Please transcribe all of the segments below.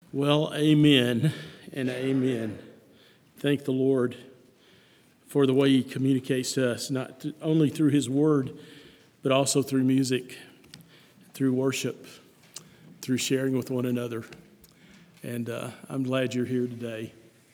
Well, amen and amen. Thank the Lord for the way He communicates to us, not only through His Word, but also through music, through worship, through sharing with one another. And I'm glad you're here today.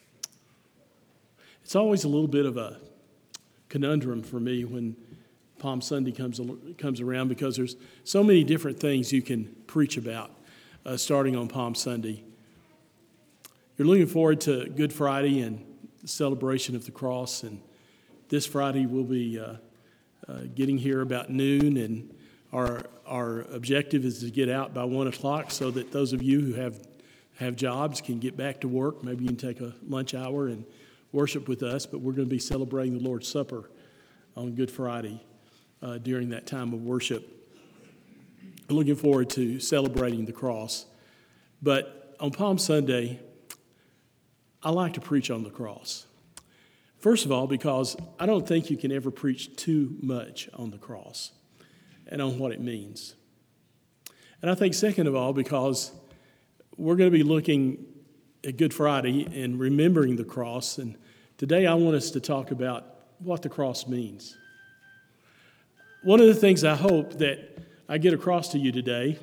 It's always a little bit of a conundrum for me when Palm Sunday comes around, because there's so many different things you can preach about starting on Palm Sunday. You're looking forward to Good Friday and the celebration of the cross, and this Friday we'll be getting here about noon, and our objective is to get out by 1 o'clock so that those of you who have jobs can get back to work. Maybe you can take a lunch hour and worship with us, but we're going to be celebrating the Lord's Supper on Good Friday during that time of worship. I'm looking forward to celebrating the cross. But on Palm Sunday, I like to preach on the cross. First of all, because I don't think you can ever preach too much on the cross and on what it means. And I think second of all, because we're going to be looking at Good Friday and remembering the cross. And today I want us to talk about what the cross means. One of the things I hope that I get across to you today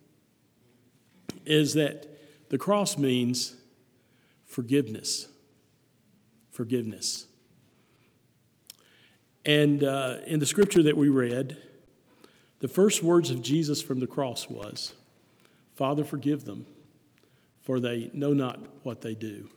is that the cross means forgiveness. Forgiveness. And in the scripture that we read, the first words of Jesus from the cross was, "Father, forgive them, for they know not what they do."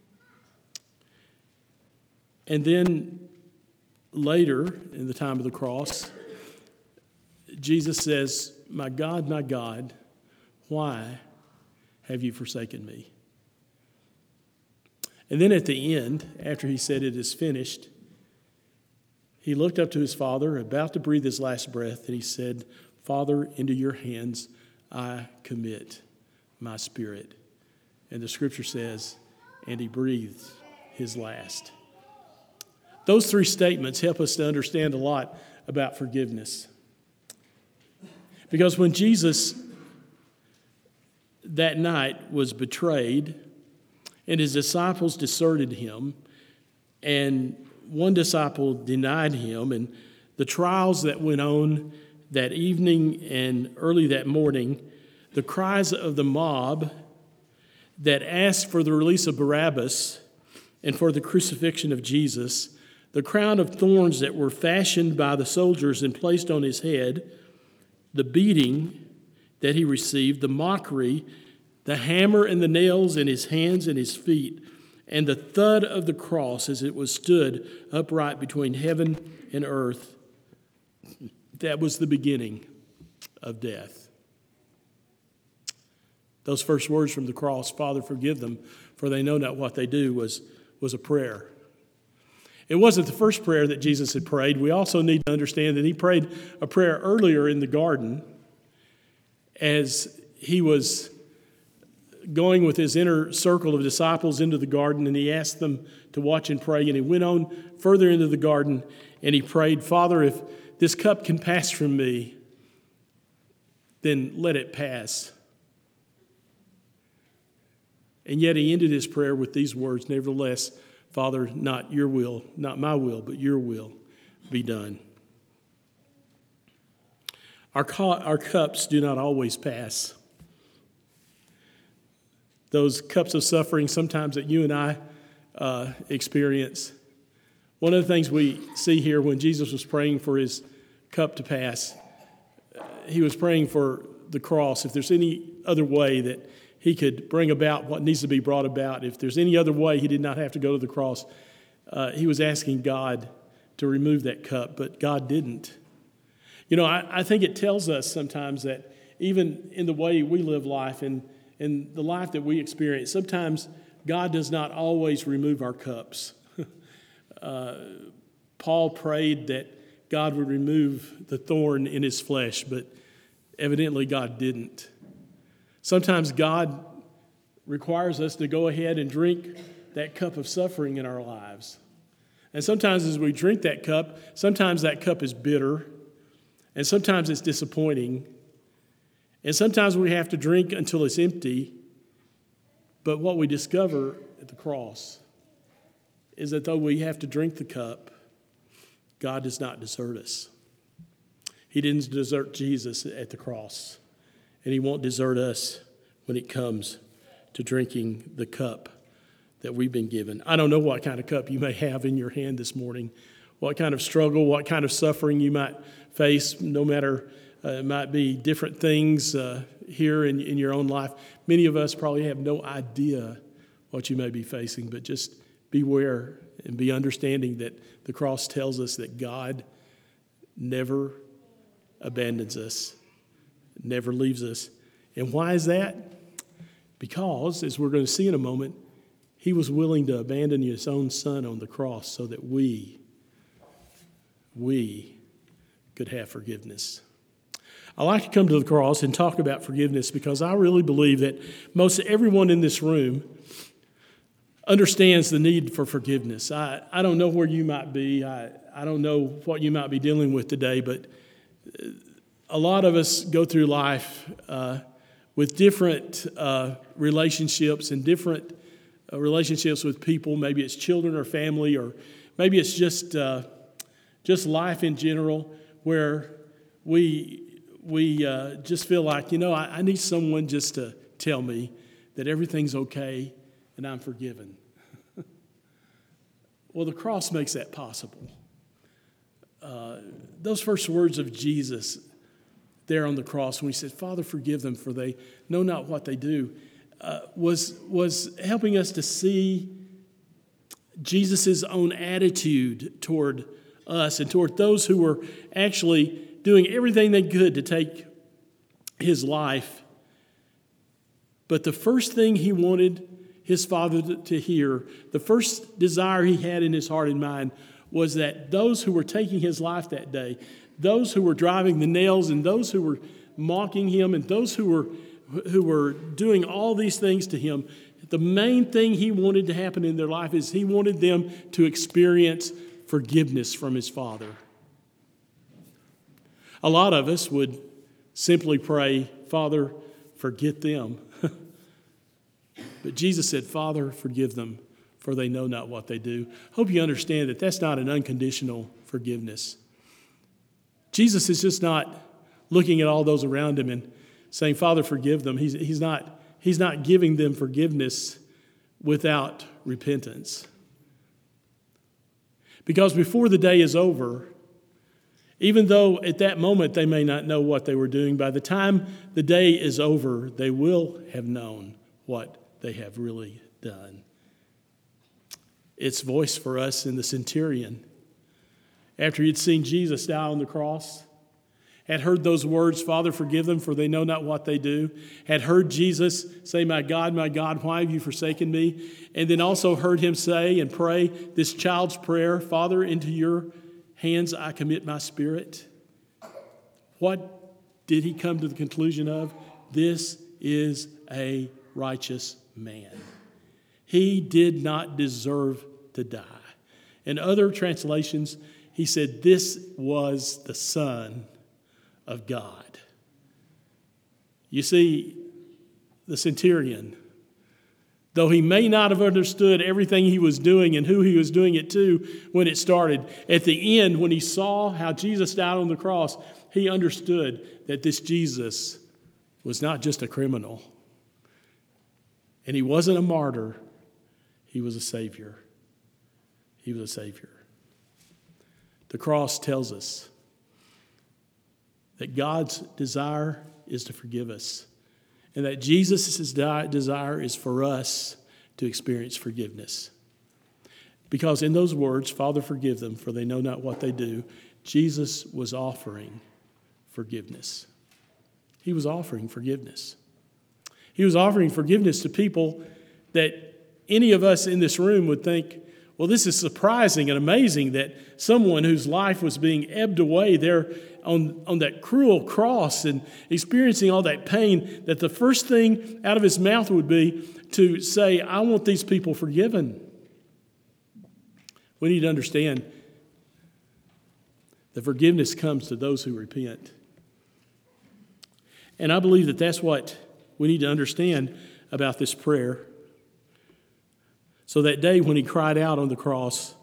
And then later, in the time of the cross, Jesus says, my God, why have you forsaken me?" And then at the end, after he said it is finished, he looked up to his Father, about to breathe his last breath, and he said, "Father, into your hands I commit my spirit." And the scripture says, and he breathed his last. Those three statements help us to understand a lot about forgiveness. Because when Jesus that night was betrayed and his disciples deserted him and one disciple denied him, and the trials that went on that evening and early that morning, the cries of the mob that asked for the release of Barabbas and for the crucifixion of Jesus, the crown of thorns that were fashioned by the soldiers and placed on his head, the beating that he received, the mockery, the hammer and the nails in his hands and his feet, and the thud of the cross as it was stood upright between heaven and earth, that was the beginning of death. Those first words from the cross, "Father, forgive them, for they know not what they do," was a prayer. It wasn't the first prayer that Jesus had prayed. We also need to understand that he prayed a prayer earlier in the garden as he was going with his inner circle of disciples into the garden, and he asked them to watch and pray. And he went on further into the garden and he prayed, "Father, if this cup can pass from me, then let it pass." And yet he ended his prayer with these words, "Nevertheless, Father, not your will, not my will, but your will be done." Our cups do not always pass. Those cups of suffering sometimes that you and I experience. One of the things we see here when Jesus was praying for his cup to pass, he was praying for the cross. If there's any other way that he could bring about what needs to be brought about, if there's any other way he did not have to go to the cross, he was asking God to remove that cup, but God didn't. You know, I think it tells us sometimes that even in the way we live life and in the life that we experience, sometimes God does not always remove our cups. Paul prayed that God would remove the thorn in his flesh, but evidently God didn't. Sometimes God requires us to go ahead and drink that cup of suffering in our lives. And sometimes as we drink that cup, sometimes that cup is bitter, and sometimes it's disappointing, and sometimes we have to drink until it's empty, But what we discover at the cross is that though we have to drink the cup, God does not desert us. He didn't desert Jesus at the cross, and he won't desert us when it comes to drinking the cup that we've been given. I don't know what kind of cup you may have in your hand this morning, what kind of struggle, what kind of suffering you might face, no matter, it might be different things here in your own life. Many of us probably have no idea what you may be facing, but just beware and be understanding that the cross tells us that God never abandons us, never leaves us. And why is that? Because, as we're going to see in a moment, he was willing to abandon his own son on the cross so that we could have forgiveness. I like to come to the cross and talk about forgiveness because I really believe that most everyone in this room understands the need for forgiveness. I don't know where you might be. I don't know what you might be dealing with today, but a lot of us go through life with different relationships and different relationships with people. Maybe it's children or family, or maybe it's just life in general, where we just feel like, I need someone just to tell me that everything's okay and I'm forgiven. Well, the cross makes that possible. Those first words of Jesus there on the cross when he said, "Father, forgive them, for they know not what they do," was helping us to see Jesus' own attitude toward us and toward those who were actually doing everything they could to take his life. But the first thing he wanted his Father to hear, the first desire he had in his heart and mind, was that those who were taking his life that day, those who were driving the nails and those who were mocking him and those who were doing all these things to him, the main thing he wanted to happen in their life is he wanted them to experience forgiveness from his Father. A lot of us would simply pray, "Father, forget them." But Jesus said, "Father, forgive them, for they know not what they do." Hope you understand that that's not an unconditional forgiveness. Jesus is just not looking at all those around him and saying, "Father, forgive them." He's not giving them forgiveness without repentance. Because before the day is over, even though at that moment they may not know what they were doing, by the time the day is over, they will have known what they have really done. It's voice for us in the centurion. After he'd seen Jesus die on the cross, had heard those words, "Father, forgive them, for they know not what they do," had heard Jesus say, my God, why have you forsaken me?" And then also heard him say and pray this child's prayer, "Father, into your hands I commit my spirit." What did he come to the conclusion of? This is a righteous man. He did not deserve to die. In other translations, he said, "This was the Son of God." You see, the centurion, though he may not have understood everything he was doing and who he was doing it to when it started, at the end, when he saw how Jesus died on the cross, he understood that this Jesus was not just a criminal. And he wasn't a martyr. He was a Savior. He was a Savior. The cross tells us that God's desire is to forgive us, and that Jesus' desire is for us to experience forgiveness. Because in those words, "Father, forgive them, for they know not what they do," Jesus was offering forgiveness. He was offering forgiveness. He was offering forgiveness to people that any of us in this room would think, well, this is surprising and amazing that someone whose life was being ebbed away there on that cruel cross and experiencing all that pain, that the first thing out of his mouth would be to say, "I want these people forgiven." We need to understand that forgiveness comes to those who repent. And I believe that that's what we need to understand about this prayer. So that day when he cried out on the cross,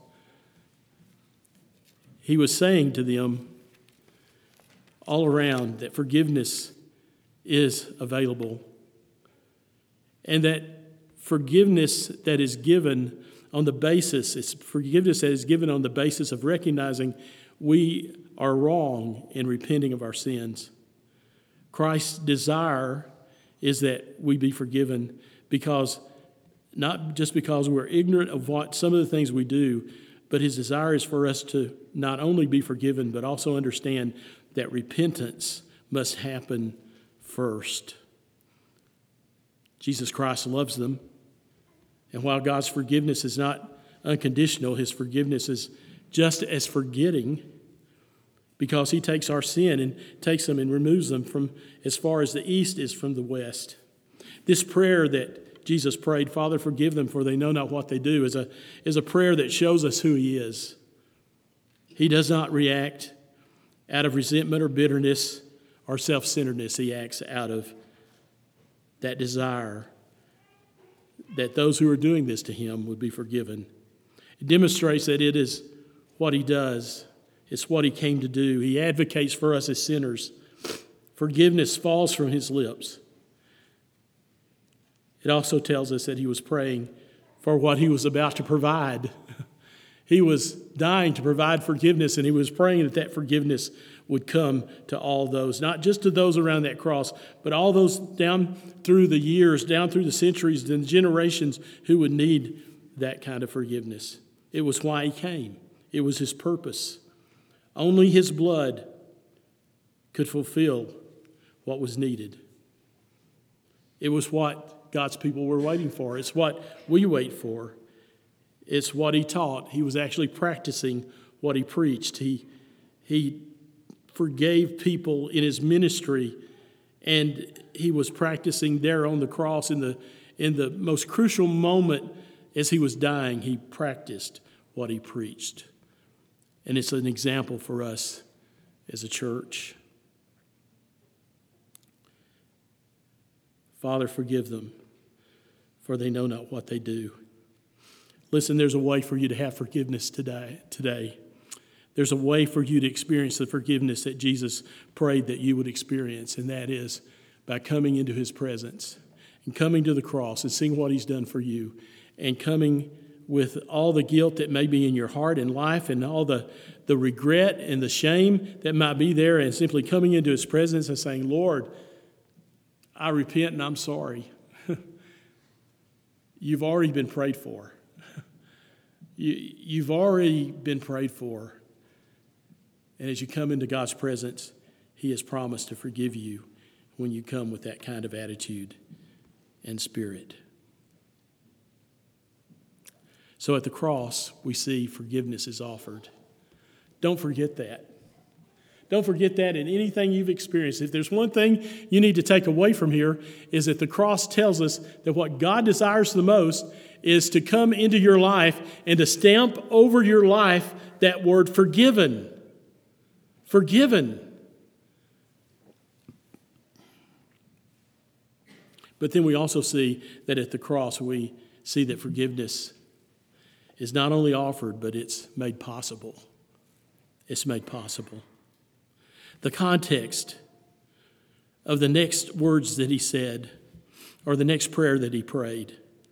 he was saying to them all around that forgiveness is available, and that forgiveness that is given on the basis, it's forgiveness that is given on the basis of recognizing we are wrong in repenting of our sins. Christ's desire is that we be forgiven because, not just because we're ignorant of what some of the things we do, but his desire is for us to not only be forgiven, but also understand that repentance must happen first. Jesus Christ loves them. And while God's forgiveness is not unconditional, his forgiveness is just as forgetting, because he takes our sin and takes them and removes them from as far as the east is from the west. This prayer that Jesus prayed, Father, forgive them, for they know not what they do, is a prayer that shows us who he is. He does not react out of resentment or bitterness or self-centeredness. He acts out of that desire that those who are doing this to him would be forgiven. It demonstrates that it is what he does. It's what he came to do. He advocates for us as sinners. Forgiveness falls from his lips. It also tells us that he was praying for what he was about to provide. He was dying to provide forgiveness, and he was praying that that forgiveness would come to all those, not just to those around that cross, but all those down through the years, down through the centuries and generations who would need that kind of forgiveness. It was why he came. It was his purpose. Only his blood could fulfill what was needed. It was what God's people were waiting for. It's what we wait for. It's what he taught. He was actually practicing what he preached. He forgave people in his ministry, and he was practicing there on the cross in the most crucial moment as he was dying. He practiced what he preached. And it's an example for us as a church. Father, forgive them, for they know not what they do. Listen, there's a way for you to have forgiveness today. There's a way for you to experience the forgiveness that Jesus prayed that you would experience, and that is by coming into his presence and coming to the cross and seeing what he's done for you, and coming with all the guilt that may be in your heart and life and all the regret and the shame that might be there, and simply coming into his presence and saying, Lord, I repent and I'm sorry. You've already been prayed for. You've already been prayed for. And as you come into God's presence, he has promised to forgive you when you come with that kind of attitude and spirit. So at the cross, we see forgiveness is offered. Don't forget that. Don't forget that in anything you've experienced. If there's one thing you need to take away from here, is that the cross tells us that what God desires the most is to come into your life and to stamp over your life that word forgiven. Forgiven. But then we also see that at the cross, we see that forgiveness is not only offered, but it's made possible. It's made possible. The context of the next words that he said, or the next prayer that he prayed,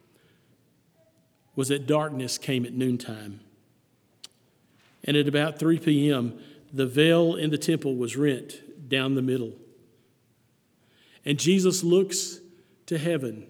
was that darkness came at noontime. And at about 3 p.m., the veil in the temple was rent down the middle. And Jesus looks to heaven.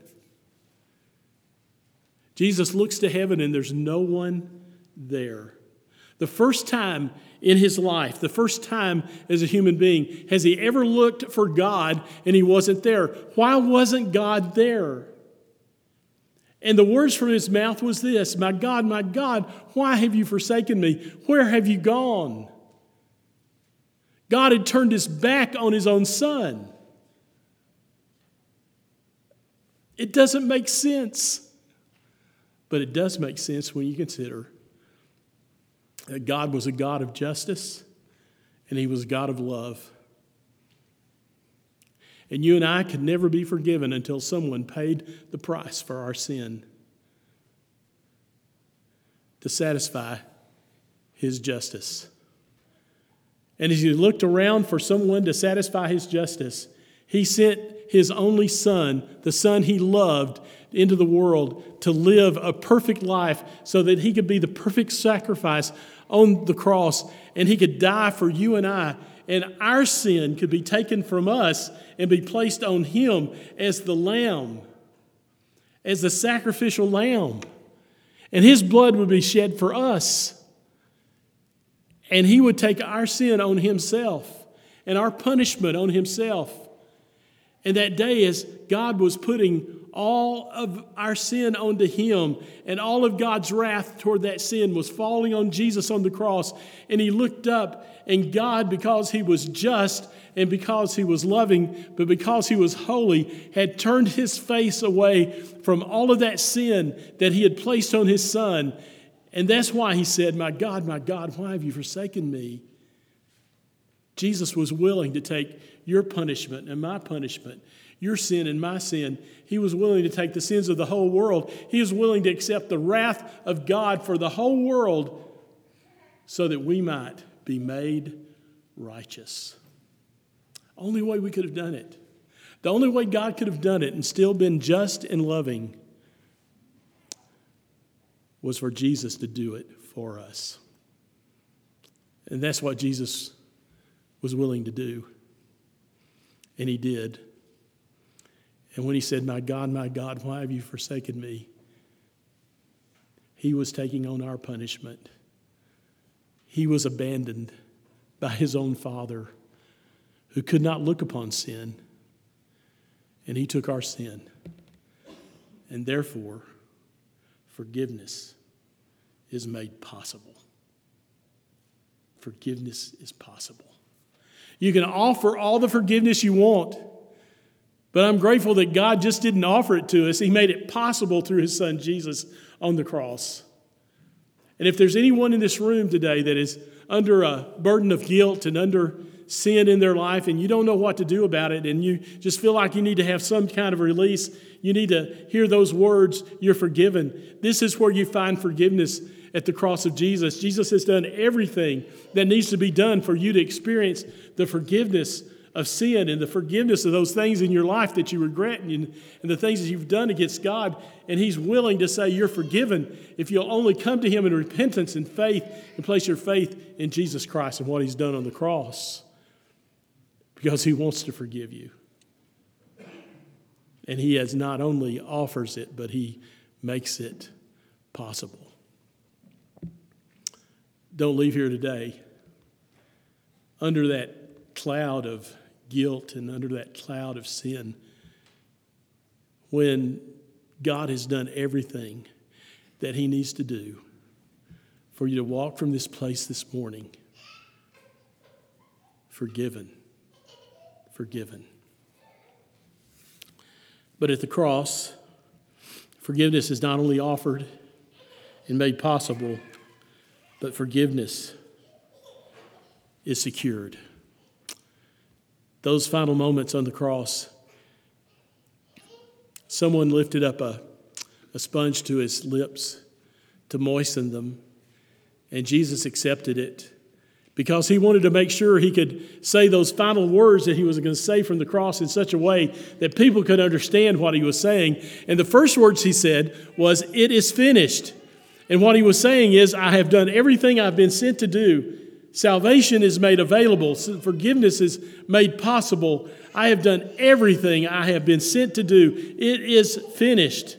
Jesus looks to heaven, and there's no one there. The first time in his life, the first time as a human being, has he ever looked for God and he wasn't there. Why wasn't God there? And the words from his mouth was this, my God, why have you forsaken me? Where have you gone? God had turned his back on his own son. It doesn't make sense. But it does make sense when you consider that God was a God of justice and he was a God of love. And you and I could never be forgiven until someone paid the price for our sin. to satisfy his justice. And as he looked around for someone to satisfy his justice, he sent his only son, the son he loved, into the world to live a perfect life so that he could be the perfect sacrifice on the cross and he could die for you and I. And our sin could be taken from us and be placed on him as the lamb, as the sacrificial lamb. And his blood would be shed for us. And he would take our sin on himself and our punishment on himself. And that day, as God was putting all of our sin onto him, and all of God's wrath toward that sin was falling on Jesus on the cross, and he looked up, and God, because he was just and because he was loving, but because he was holy, had turned his face away from all of that sin that he had placed on his son. And that's why he said, my God, why have you forsaken me? Jesus was willing to take your punishment and my punishment, your sin and my sin. He was willing to take the sins of the whole world. He was willing to accept the wrath of God for the whole world so that we might be made righteous. Only way we could have done it. The only way God could have done it and still been just and loving was for Jesus to do it for us. And that's what Jesus was willing to do. And he did. And when he said, my God, why have you forsaken me? He was taking on our punishment. He was abandoned by his own Father who could not look upon sin. And he took our sin. And therefore, forgiveness is made possible. Forgiveness is possible. You can offer all the forgiveness you want, but I'm grateful that God just didn't offer it to us. He made it possible through his son Jesus on the cross. And if there's anyone in this room today that is under a burden of guilt and under sin in their life and you don't know what to do about it and you just feel like you need to have some kind of release, you need to hear those words, you're forgiven. This is where you find forgiveness at the cross of Jesus. Jesus has done everything that needs to be done for you to experience the forgiveness of sin and the forgiveness of those things in your life that you regret and the things that you've done against God. And he's willing to say you're forgiven if you'll only come to him in repentance and faith and place your faith in Jesus Christ and what he's done on the cross. Because he wants to forgive you. And he has not only offers it, but he makes it possible. Don't leave here today under that cloud of guilt and under that cloud of sin when God has done everything that he needs to do for you to walk from this place this morning forgiven. But at the cross, forgiveness is not only offered and made possible, but forgiveness is secured. Those final moments on the cross, someone lifted up a sponge to his lips to moisten them, and Jesus accepted it because he wanted to make sure he could say those final words that he was going to say from the cross in such a way that people could understand what he was saying. And the first words he said was, "It is finished." And what he was saying is, I have done everything I've been sent to do. Salvation is made available. Forgiveness is made possible. I have done everything I have been sent to do. It is finished.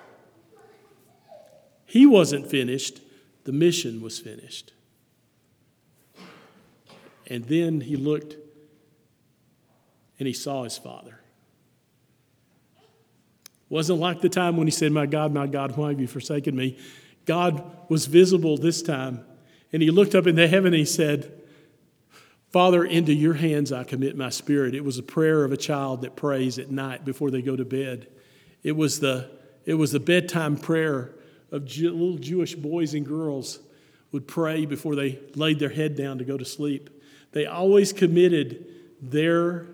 He wasn't finished. The mission was finished. And then he looked and he saw his Father. Wasn't like the time when he said, my God, why have you forsaken me? God was visible this time. And he looked up into heaven and he said, Father, into your hands I commit my spirit. It was a prayer of a child that prays at night before they go to bed. It was the bedtime prayer of little Jewish boys and girls would pray before they laid their head down to go to sleep. They always committed their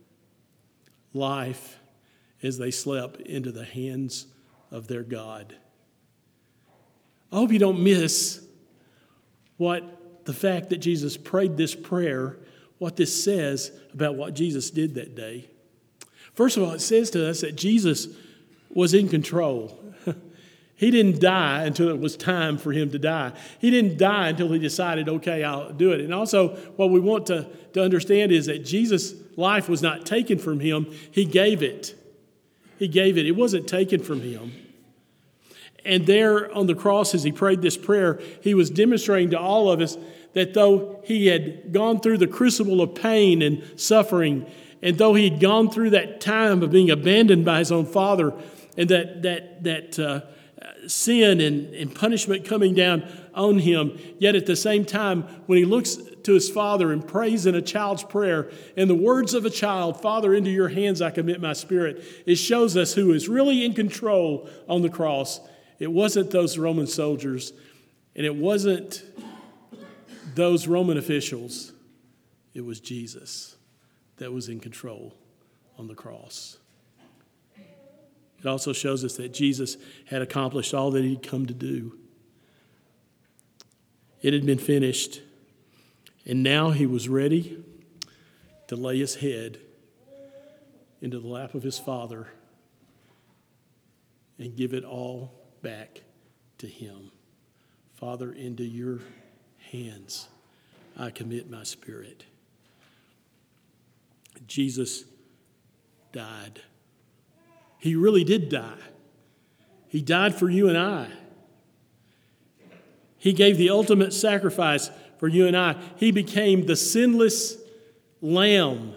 life as they slept into the hands of their God. I hope you don't miss what the fact that Jesus prayed this prayer, what this says about what Jesus did that day. First of all, it says to us that Jesus was in control. He didn't die until it was time for him to die. He didn't die until he decided, okay, I'll do it. And also, what we want to understand is that Jesus' life was not taken from him. He gave it. He gave it. It wasn't taken from him. And there on the cross, as he prayed this prayer, he was demonstrating to all of us that though he had gone through the crucible of pain and suffering, and though he had gone through that time of being abandoned by his own Father, and that sin and punishment coming down on him, yet at the same time, when he looks to his Father and prays in a child's prayer, in the words of a child, "Father, into your hands I commit my spirit," it shows us who is really in control on the cross. It wasn't those Roman soldiers, and it wasn't those Roman officials. It was Jesus that was in control on the cross. It also shows us that Jesus had accomplished all that he'd come to do. It had been finished, and now he was ready to lay his head into the lap of his Father and give it all back to him. Father, into your hands I commit my spirit. Jesus died. He really did die. He died for you and I. He gave the ultimate sacrifice for you and I. He became the sinless lamb.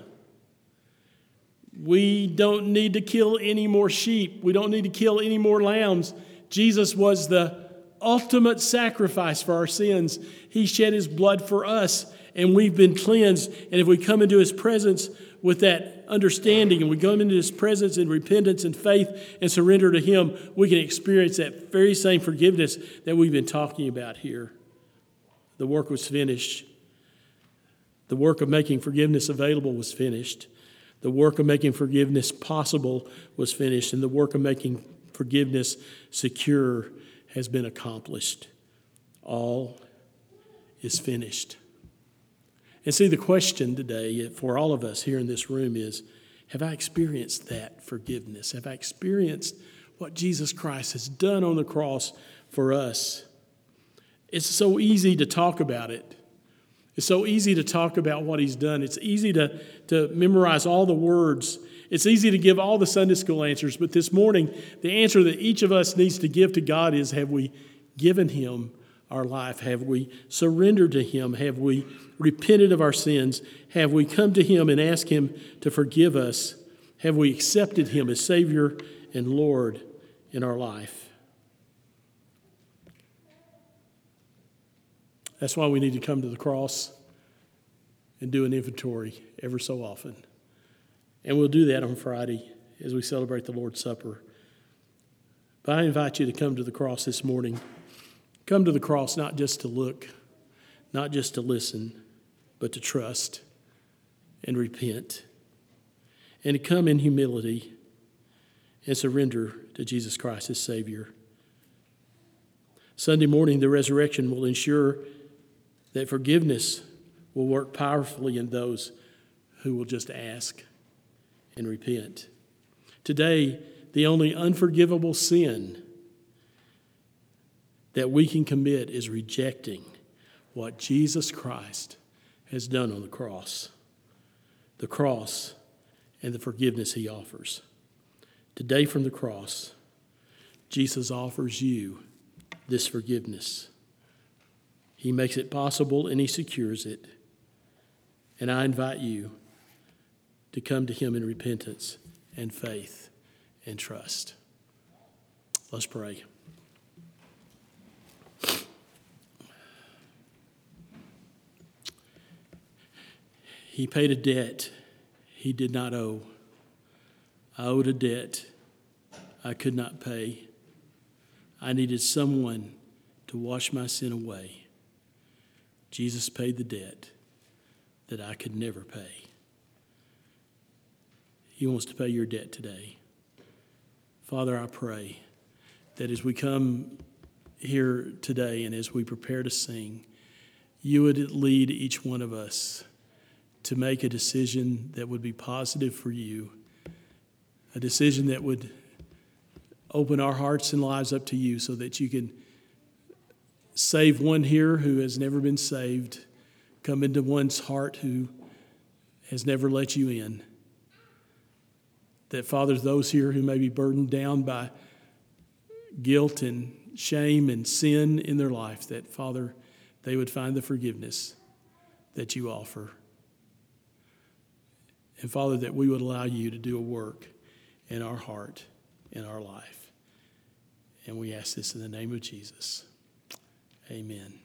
We don't need to kill any more sheep. We don't need to kill any more lambs. Jesus was the ultimate sacrifice for our sins. He shed his blood for us, and we've been cleansed. And if we come into his presence with that understanding, and we come into his presence in repentance and faith and surrender to him, we can experience that very same forgiveness that we've been talking about here. The work was finished. The work of making forgiveness available was finished. The work of making forgiveness possible was finished. And the work of making forgiveness secure has been accomplished. All is finished. And see, the question today for all of us here in this room is, have I experienced that forgiveness? Have I experienced what Jesus Christ has done on the cross for us? It's so easy to talk about it. It's so easy to talk about what he's done. It's easy to memorize all the words. It's easy to give all the Sunday school answers. But this morning, the answer that each of us needs to give to God is, have we given him our life? Have we surrendered to him? Have we repented of our sins? Have we come to him and asked him to forgive us? Have we accepted him as Savior and Lord in our life? That's why we need to come to the cross and do an inventory ever so often. And we'll do that on Friday as we celebrate the Lord's Supper. But I invite you to come to the cross this morning. Come to the cross not just to look, not just to listen, but to trust and repent. And to come in humility and surrender to Jesus Christ as Savior. Sunday morning, the resurrection will ensure that forgiveness will work powerfully in those who will just ask and repent. Today, the only unforgivable sin that we can commit is rejecting what Jesus Christ has done on the cross and the forgiveness he offers. Today from the cross, Jesus offers you this forgiveness. He makes it possible and he secures it. And I invite you to come to him in repentance and faith and trust. Let's pray. He paid a debt he did not owe. I owed a debt I could not pay. I needed someone to wash my sin away. Jesus paid the debt that I could never pay. He wants to pay your debt today. Father, I pray that as we come here today and as we prepare to sing, you would lead each one of us to make a decision that would be positive for you, a decision that would open our hearts and lives up to you so that you can save one here who has never been saved, come into one's heart who has never let you in. That, Father, those here who may be burdened down by guilt and shame and sin in their life, that, Father, they would find the forgiveness that you offer. And, Father, that we would allow you to do a work in our heart, in our life. And we ask this in the name of Jesus. Amen.